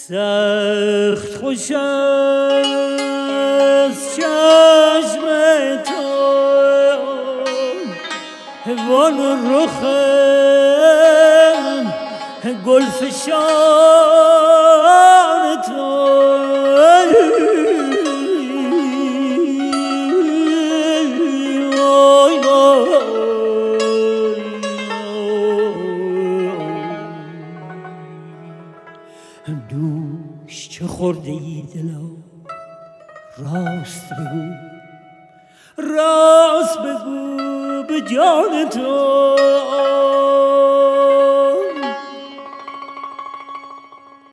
سخت خوش از چشم تو وان رخ گلفشان تو دوش چه خورده ای دلا راست بگو به جان تو